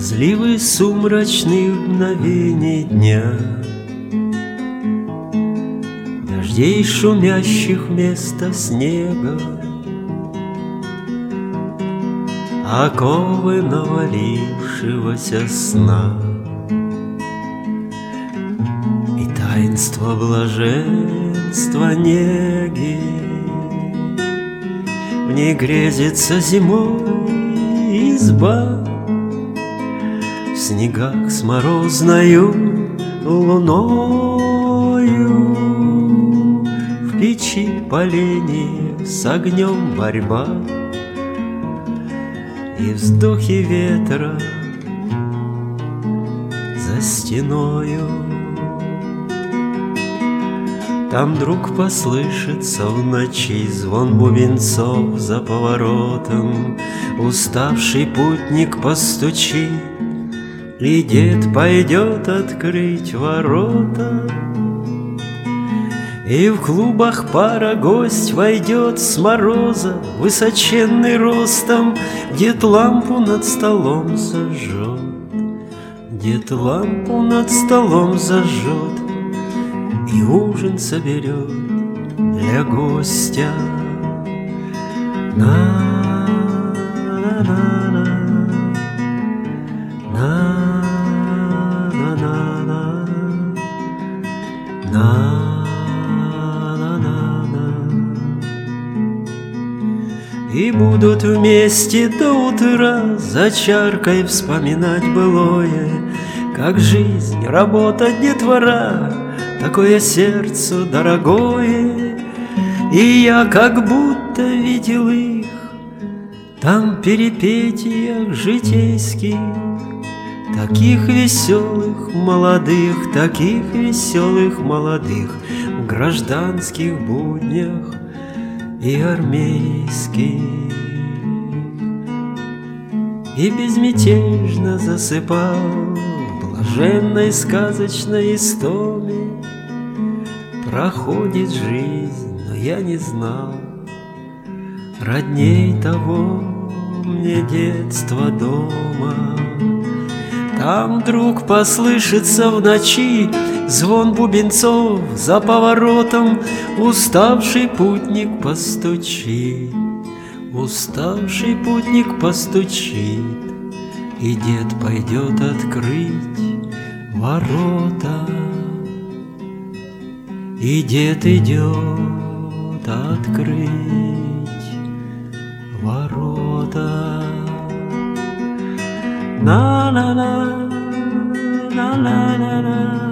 Разливы сумрачных мгновений дня, дождей шумящих вместо снега, оковы навалившегося сна и таинство блаженства неги. В ней грезится зимой изба, в снегах с морозною луною, в печи поленье с огнем борьба и вздохи ветра за стеною. Там вдруг послышится в ночи звон бубенцов за поворотом, уставший путник постучит, и дед пойдет открыть ворота. И в клубах пара гость войдет с мороза, высоченный ростом, дед лампу над столом зажжет, дед лампу над столом зажжет и ужин соберет для гостя. И будут вместе до утра за чаркой вспоминать былое, как жизнь, работа, детвора, такое сердцу дорогое. И я как будто видел их там в перипетиях житейских, таких веселых молодых, таких веселых молодых, в гражданских буднях и армейских. И безмятежно засыпал в блаженной сказочной истоме. Проходит жизнь, но я не знал родней того мне детства дома. Там вдруг послышится в ночи звон бубенцов за поворотом, уставший путник постучит, уставший путник постучит, и дед пойдет открыть ворота. И дед идет открыть ворота. На-на-на, на-на-на-на.